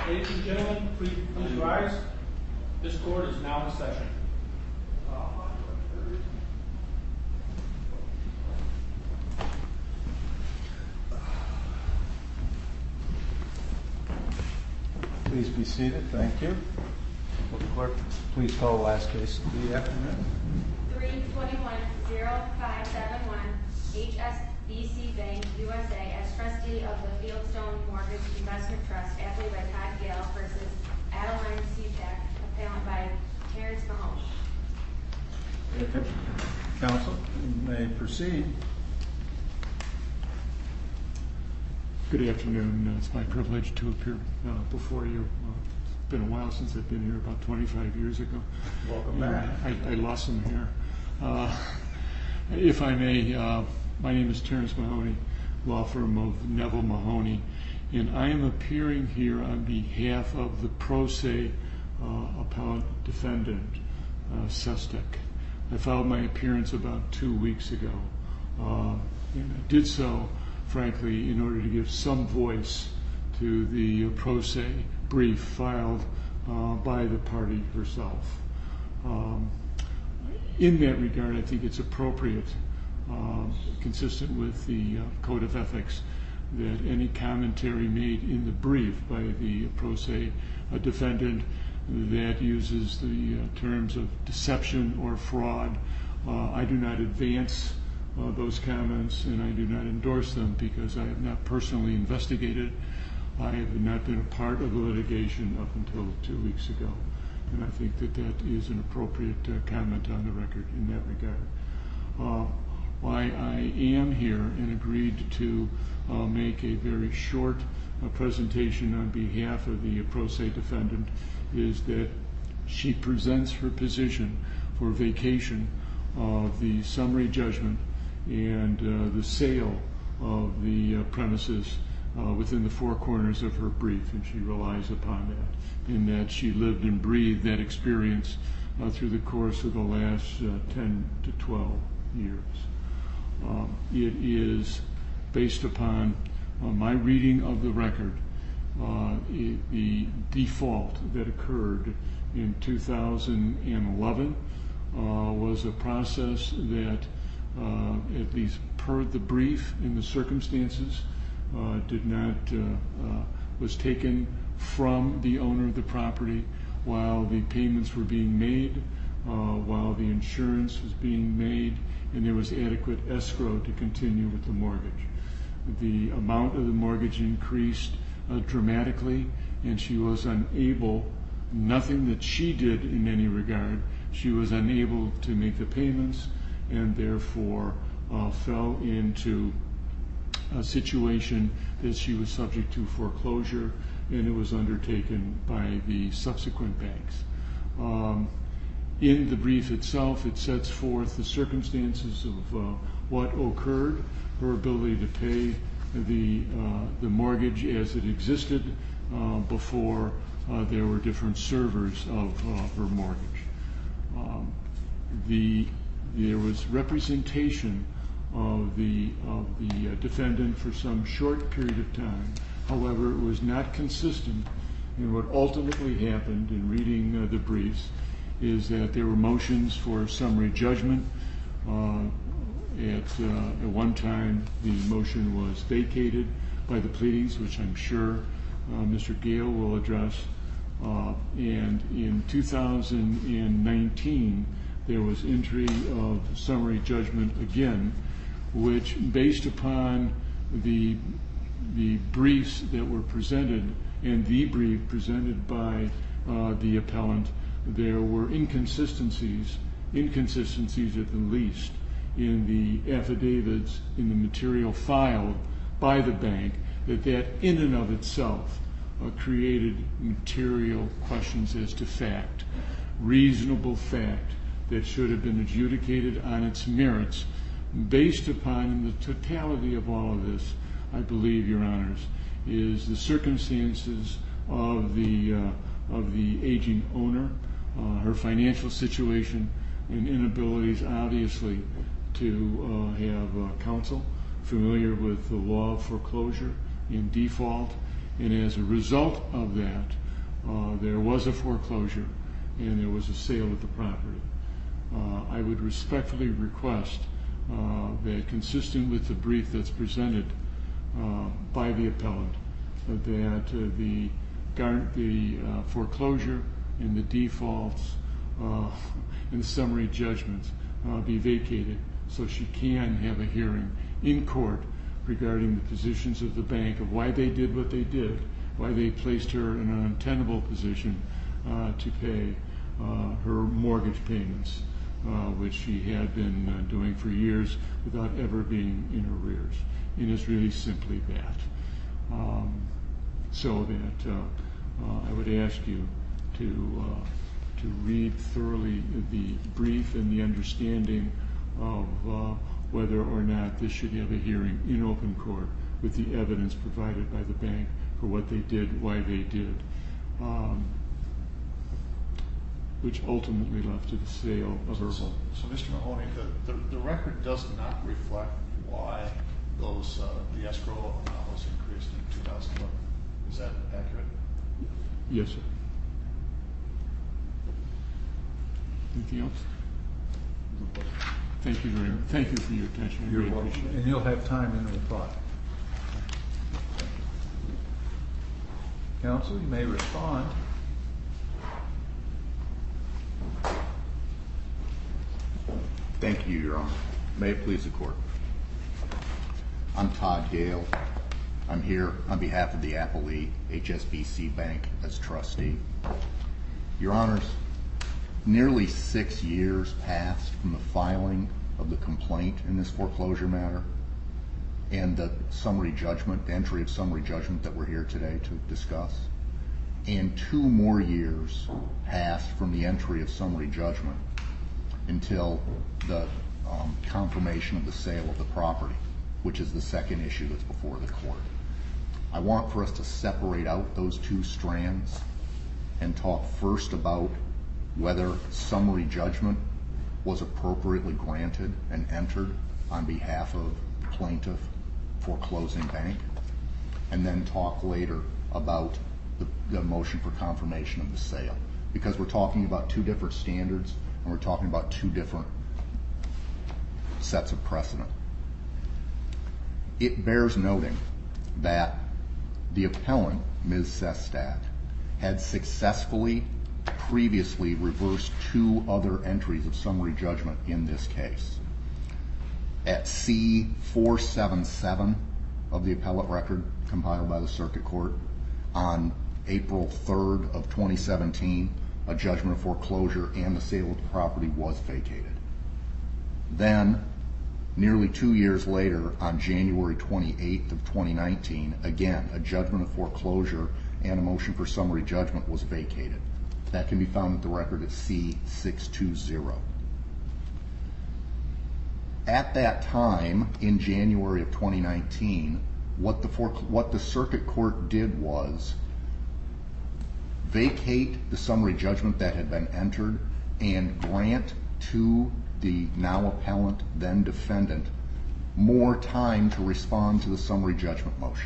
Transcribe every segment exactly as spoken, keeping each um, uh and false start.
Ladies and gentlemen, please, please rise. This court is now in session. Please be seated. Thank you. Will the clerk please call the last case of the afternoon? three twenty-one oh five seventy-one H S B C Bank U S A as trustee of the Fieldstone Mortgage Investment Trust, affiliated by Todd Gale versus Adeline Seapack, appellant by Terrence Mahoney. Okay. Counsel, you may proceed. Good afternoon. Uh, it's my privilege to appear uh, before you. Uh, it's been a while since I've been here, about twenty-five years ago. Welcome back. I, I lost some hair. Uh, if I may, uh, my name is Terrence Mahoney, law firm of Neville Mahoney, and I am appearing here on behalf of the pro se uh, appellant defendant, uh, Sestek. I filed my appearance about two weeks ago, uh, and I did so frankly, in order to give some voice to the pro se brief filed uh, by the party herself. Um, in that regard, I think it's appropriate, uh, consistent with the uh, Code of Ethics, that any commentary made in the brief by the pro se uh, defendant that uses the uh, terms of deception or fraud, uh, I do not advance Uh, those comments, and I do not endorse them because I have not personally investigated. I have not been a part of the litigation up until two weeks ago, and I think that that is an appropriate uh, comment on the record in that regard. Uh, why I am here and agreed to uh, make a very short uh, presentation on behalf of the pro se defendant is that she presents her position for vacation of the summary judgment and uh, the sale of the uh, premises uh, within the four corners of her brief, and she relies upon that, in that she lived and breathed that experience uh, through the course of the last uh, ten to twelve years. Um, it is based upon uh, my reading of the record, uh, it, the default that occurred in two thousand eleven uh, was a process that Uh, at least per the brief in the circumstances, uh, did not, uh, uh, was taken from the owner of the property while the payments were being made, uh, while the insurance was being made, and there was adequate escrow to continue with the mortgage. The amount of the mortgage increased uh, dramatically, and she was unable, nothing that she did in any regard, she was unable to make the payments, and therefore uh, fell into a situation that she was subject to foreclosure, and it was undertaken by the subsequent banks. Um, in the brief itself, it sets forth the circumstances of uh, what occurred, her ability to pay the, uh, the mortgage as it existed uh, before uh, there were different servers of uh, her mortgage. Um, the There was representation of the of the uh, defendant for some short period of time. However, it was not consistent. And what ultimately happened in reading uh, the briefs is that there were motions for summary judgment. Uh, at, uh, at one time, the motion was vacated by the pleadings, which I'm sure uh, Mister Gale will address. Uh, and in two thousand nineteen, there was entry of summary judgment again, which, based upon the the briefs that were presented and the brief presented by uh, the appellant, there were inconsistencies, inconsistencies at the least, in the affidavits, in the material filed by the bank, that that in and of itself uh, created material questions as to fact, reasonable fact, that should have been adjudicated on its merits. Based upon the totality of all of this, I believe, Your Honors, is the circumstances of the uh, of the aging owner, uh, her financial situation, and inabilities, obviously, to uh, have uh, counsel familiar with the law of foreclosure and default, And as a result of that, uh, there was a foreclosure and there was a sale of the property. Uh, I would respectfully request uh, that, consistent with the brief that's presented uh, by the appellant, uh, that uh, the, gar- the uh, foreclosure and the defaults uh, and the summary judgments uh, be vacated so she can have a hearing in court regarding the positions of the bank of why they did what they did, why they placed her in an untenable position uh, to pay uh, her mortgage payments, uh, which she had been uh, doing for years without ever being in arrears. And it's really simply that. Um, so that uh, uh, I would ask you to uh, to read thoroughly the brief and the understanding of uh, whether or not this should have a hearing in open court with the evidence provided by the bank for what they did, why they did, um, which ultimately led to the sale of her. So, so Mister Mahoney, the, the, the record does not reflect why those uh, the escrow amount was increased in two thousand eleven. Is that accurate? Yes, sir. Anything else? Thank you very much. Thank you for your attention. I You're really welcome. appreciate it. And you'll have time in reply. Counsel, you may respond. Thank you, Your Honor. May it please the court. I'm Todd Gale. I'm here on behalf of the Applee H S B C Bank as trustee. Your Honors, nearly six years passed from the filing of the complaint in this foreclosure matter and the summary judgment, the entry of summary judgment that we're here today to discuss. And two more years passed from the entry of summary judgment until the um, confirmation of the sale of the property, which is the second issue that's before the court. I want for us to separate out those two strands and talk first about whether summary judgment was appropriately granted and entered on behalf of the plaintiff foreclosing bank, and then talk later about the, the motion for confirmation of the sale, because we're talking about two different standards and we're talking about two different sets of precedent. It bears noting that the appellant, Miz Sestak, had successfully previously reversed two other entries of summary judgment in this case. At C four seventy-seven of the appellate record compiled by the circuit court, on April third of twenty seventeen, a judgment of foreclosure and the sale of the property was vacated. Then, nearly two years later, on January twenty-eighth of twenty nineteen, again, a judgment of foreclosure and a motion for summary judgment was vacated. That can be found at the record at C six twenty. At that time, in January of twenty nineteen, what the, what the circuit court did was vacate the summary judgment that had been entered and grant to the now appellant, then defendant, more time to respond to the summary judgment motion.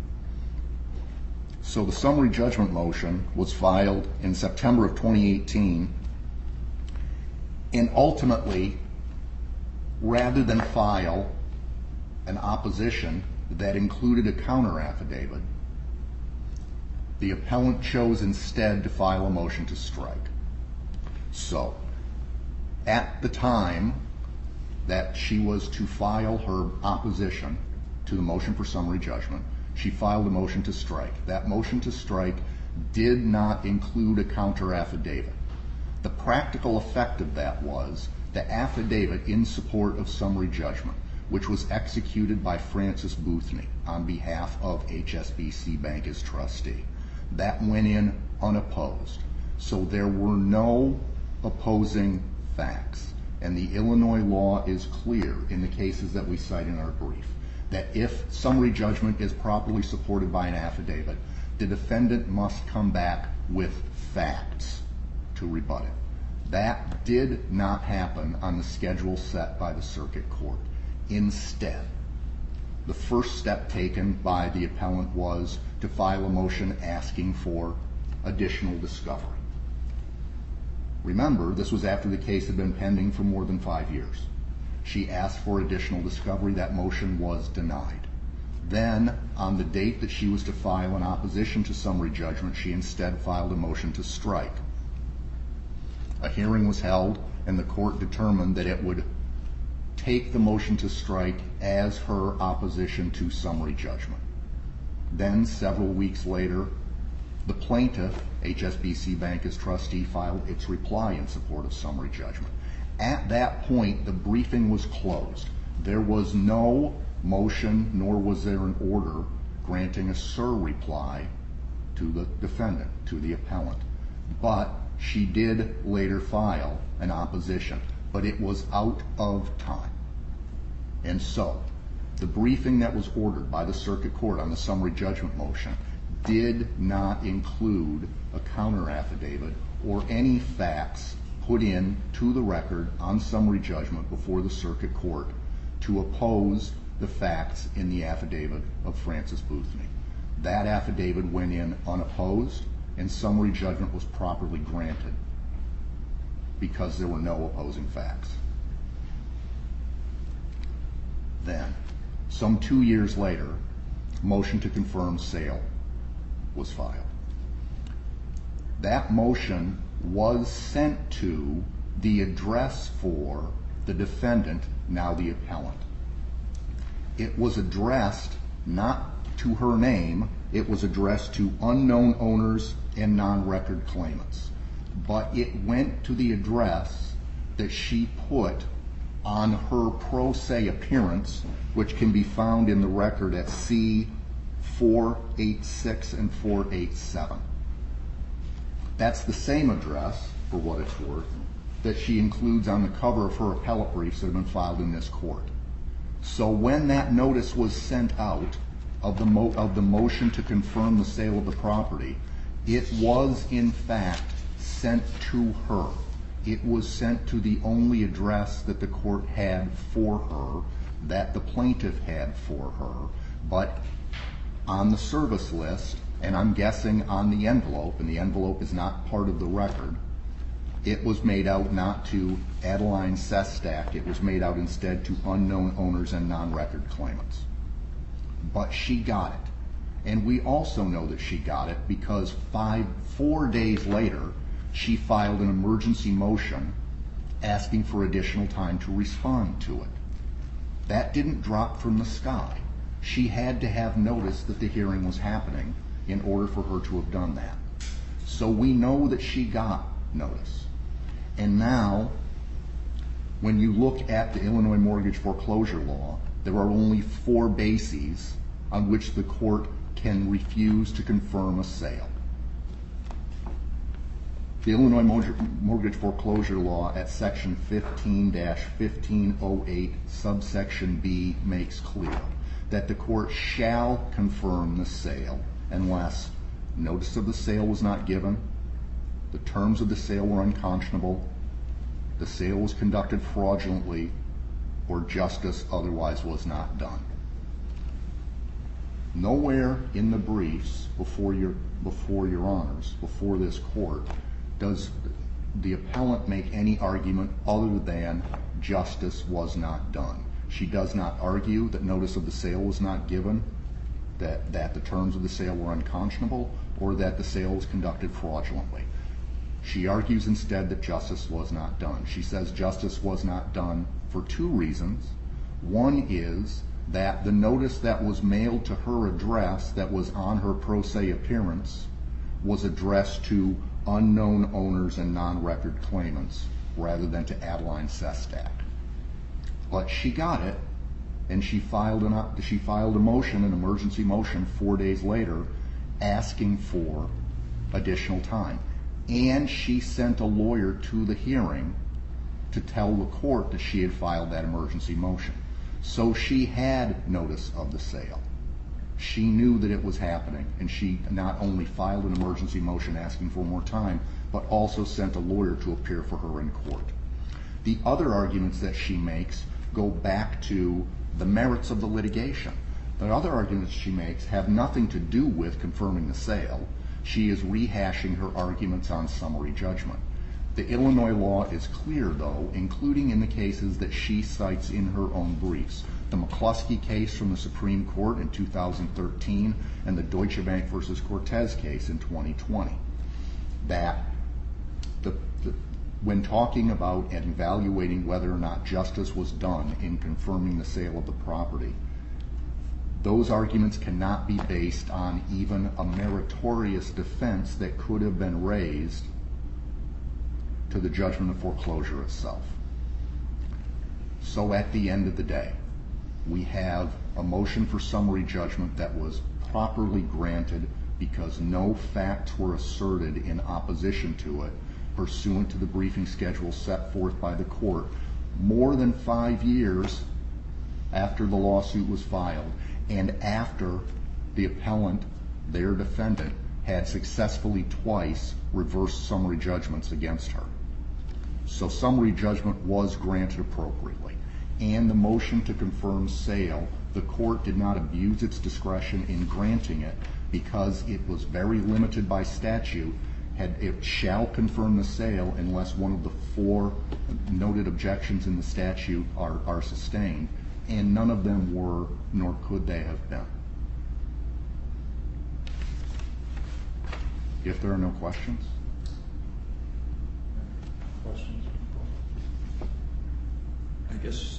So the summary judgment motion was filed in September of twenty eighteen, and ultimately, rather than file an opposition that included a counter affidavit, the appellant chose instead to file a motion to strike. So, at the time that she was to file her opposition to the motion for summary judgment, she filed a motion to strike. That motion to strike did not include a counter affidavit. The practical effect of that was the affidavit in support of summary judgment, which was executed by Francis Boothny on behalf of H S B C Bank as trustee. That went in unopposed. So there were no opposing facts. And the Illinois law is clear in the cases that we cite in our brief, that if summary judgment is properly supported by an affidavit, the defendant must come back with facts to rebut it. That did not happen on the schedule set by the circuit court. Instead, the first step taken by the appellant was to file a motion asking for additional discovery. Remember, this was after the case had been pending for more than five years. She asked for additional discovery. That motion was denied. Then, on the date that she was to file an opposition to summary judgment, she instead filed a motion to strike. A hearing was held, and the court determined that it would take the motion to strike as her opposition to summary judgment. Then, several weeks later, the plaintiff, H S B C Bank as trustee, filed its reply in support of summary judgment. At that point, the briefing was closed. There was no motion, nor was there an order granting a sur reply to the defendant, to the appellant. But she did later file an opposition, but it was out of time. And so, the briefing that was ordered by the circuit court on the summary judgment motion did not include a counter affidavit or any facts put in to the record on summary judgment before the circuit court to oppose the facts in the affidavit of Frances Boothny. That affidavit went in unopposed, and summary judgment was properly granted because there were no opposing facts. Then, some two years later, motion to confirm sale was filed. That motion was sent to the address for the defendant, now the appellant. It was addressed not to her name, it was addressed to unknown owners and non-record claimants. But it went to the address that she put on her pro se appearance, which can be found in the record at C four eighty-six and four eighty-seven. That's the same address, for what it's worth, that she includes on the cover of her appellate briefs that have been filed in this court. So when that notice was sent out of the, mo- of the motion to confirm the sale of the property, it was in fact sent to her. It was sent to the only address that the court had for her, that the plaintiff had for her, but on the service list, and I'm guessing on the envelope, and the envelope is not part of the record, it was made out not to Adeline Sestak, it was made out instead to unknown owners and non-record claimants. But she got it. And we also know that she got it because five, four days later, she filed an emergency motion asking for additional time to respond to it. That didn't drop from the sky. She had to have notice that the hearing was happening in order for her to have done that. So we know that she got notice. And now, when you look at the Illinois mortgage foreclosure law, there are only four bases on which the court can refuse to confirm a sale. The Illinois mortgage foreclosure law at section fifteen dash fifteen oh eight subsection B makes clear that the court shall confirm the sale unless notice of the sale was not given, the terms of the sale were unconscionable, the sale was conducted fraudulently, or justice otherwise was not done. Nowhere in the briefs before your, before your honors, before this court, does the appellant make any argument other than justice was not done. She does not argue that notice of the sale was not given, that, that the terms of the sale were unconscionable, or that the sale was conducted fraudulently. She argues instead that justice was not done. She says justice was not done for two reasons. One is that the notice that was mailed to her address that was on her pro se appearance was addressed to unknown owners and non-record claimants rather than to Adeline Sestak. But she got it, and she filed, an, she filed a motion, an emergency motion, four days later asking for additional time. And she sent a lawyer to the hearing to tell the court that she had filed that emergency motion. So she had notice of the sale. She knew that it was happening, and she not only filed an emergency motion asking for more time, but also sent a lawyer to appear for her in court. The other arguments that she makes go back to the merits of the litigation. The other arguments she makes have nothing to do with confirming the sale. She is rehashing her arguments on summary judgment. The Illinois law is clear, though, including in the cases that she cites in her own briefs. The McCluskey case from the Supreme Court in two thousand thirteen and the Deutsche Bank versus Cortez case in twenty twenty. That the, the, when talking about and evaluating whether or not justice was done in confirming the sale of the property, those arguments cannot be based on even a meritorious defense that could have been raised to the judgment of foreclosure itself. So at the end of the day, we have a motion for summary judgment that was properly granted because no facts were asserted in opposition to it pursuant to the briefing schedule set forth by the court more than five years after the lawsuit was filed and after the appellant, their defendant, had successfully twice reversed summary judgments against her. So summary judgment was granted appropriately. And the motion to confirm sale, the court did not abuse its discretion in granting it because it was very limited by statute. Had it shall confirm the sale unless one of the four noted objections in the statute are, are sustained, and none of them were, nor could they have been. If there are no questions. Questions? I guess,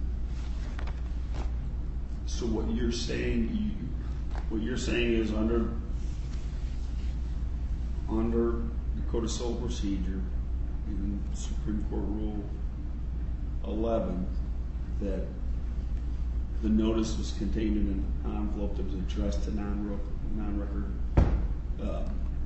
so what you're saying, you, what you're saying is under, under the Code of Civil Procedure, even Supreme Court Rule eleven, that the notice was contained in an envelope that was addressed to non non-record. Uh,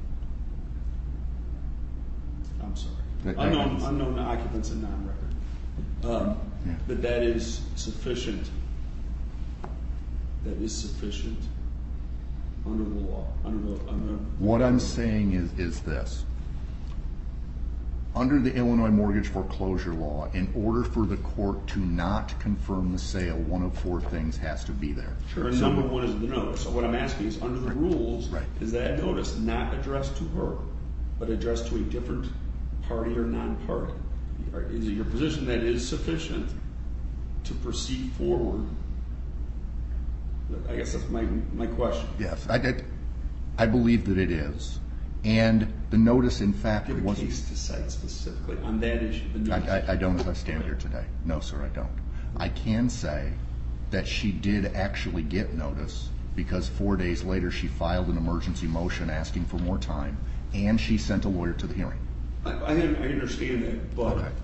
I'm sorry, That- unknown unknown occupants and non-record. Um, Yeah. That that is sufficient. That is sufficient under the law. Under the under. What I'm saying is, is this. Under the Illinois mortgage foreclosure law, in order for the court to not confirm the sale, one of four things has to be there. Sure, and So- number one is the notice. So what I'm asking is, under the rules, Right. is that notice not addressed to her, but addressed to a different party or non-party? Or is it your position that it is sufficient to proceed forward? I guess that's my my question. Yes, I did. I believe that it is. And the notice, in fact, Do you have a wasn't. case to cite specifically on that issue? The I, notice? I, I don't as I stand here today. No, sir, I don't. I can say that she did actually get notice because four days later she filed an emergency motion asking for more time, and she sent a lawyer to the hearing. I, I I understand that, but Okay.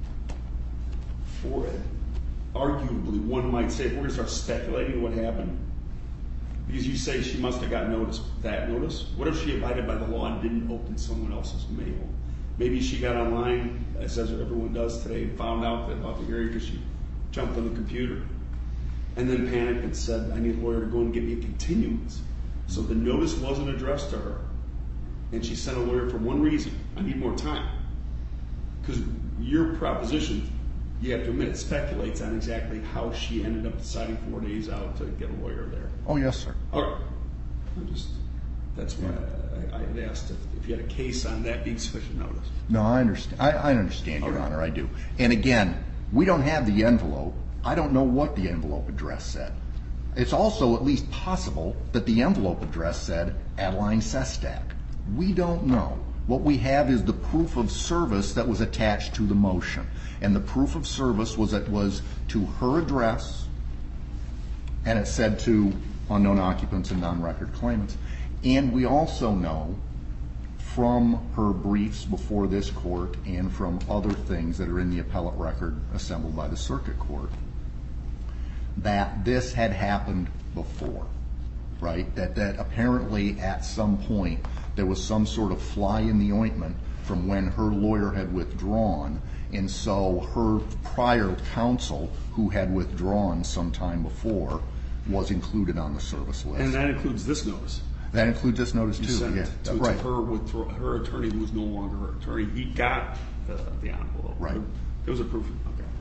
for arguably, one might say, if we're going to start speculating what happened, because you say she must have got notice, that notice. What if she abided by the law and didn't open someone else's mail? Maybe she got online, as everyone does today, and found out that about the hearing because she jumped on the computer, and then panicked and said, I need a lawyer to go and get me a continuance. So the notice wasn't addressed to her, and she sent a lawyer for one reason: I need more time. Because your proposition, you have to admit, it speculates on exactly how she ended up deciding four days out to get a lawyer there. Oh, yes, sir. All right. I'm just, that's why I, I had asked if, if you had a case on that being sufficient notice. No, I understand. I, I understand, Your Okay. Honor, I do. And again, we don't have the envelope. I don't know what the envelope address said. It's also at least possible that the envelope address said Adeline Sestak. We don't know. What we have is the proof of service that was attached to the motion. And the proof of service was it was to her address, and it said to unknown occupants and non-record claimants. And we also know from her briefs before this court and from other things that are in the appellate record assembled by the circuit court that this had happened before, right? That, that apparently at some point there was some sort of fly in the ointment from when her lawyer had withdrawn, and so her prior counsel, who had withdrawn some time before, was included on the service list. And that includes this notice. That includes this notice You too. sent Yeah, it to, right. to her withdraw, her attorney, who was no longer her attorney. He got the, the envelope. Right. It was a proof. Okay.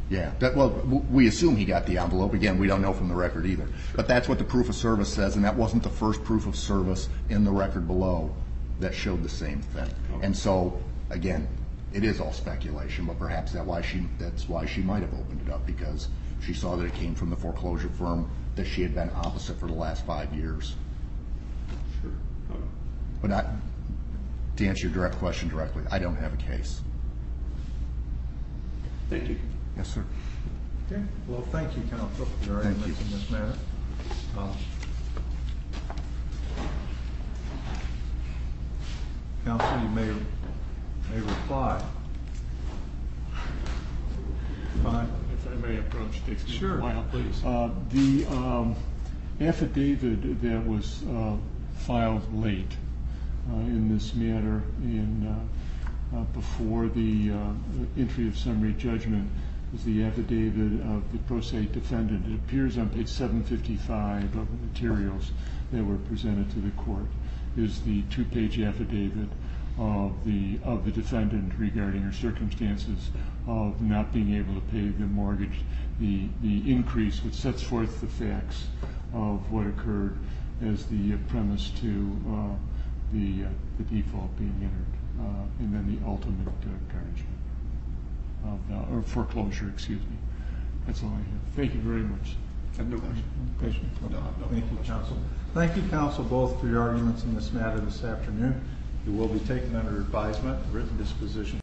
Yeah, that, well, w- we assume he got the envelope. Again, we don't know from the record either. But that's what the proof of service says, and that wasn't the first proof of service in the record below that showed the same thing. And so, again, it is all speculation, but perhaps that why she, that's why she might have opened it up, because she saw that it came from the foreclosure firm that she had been opposite for the last five years. Sure. Okay. But I, to answer your direct question directly, I don't have a case. Thank you. Yes, sir. Okay, well, thank you, counsel, for your Thank arguments you. in this matter. Um, Counsel, you may, may reply. Fine. If I may approach, takes me Sure, a while. please. Uh, The um, affidavit that was uh, filed late uh, in this matter in, uh, uh, before the uh, entry of summary judgment is the affidavit of the pro se defendant. It appears on page seven fifty-five of the materials that were presented to the court. Is the two-page affidavit of the of the defendant regarding her circumstances of not being able to pay the mortgage, the the increase, which sets forth the facts of what occurred as the uh, premise to uh, the uh, the default being entered, uh, and then the ultimate uh, garnishment of uh, or foreclosure. Excuse me. That's all I have. Thank you very much. I have no question. Question? No, no. Thank you, counsel. Thank you, counsel, both for your arguments in this matter this afternoon. It will be taken under advisement, written disposition.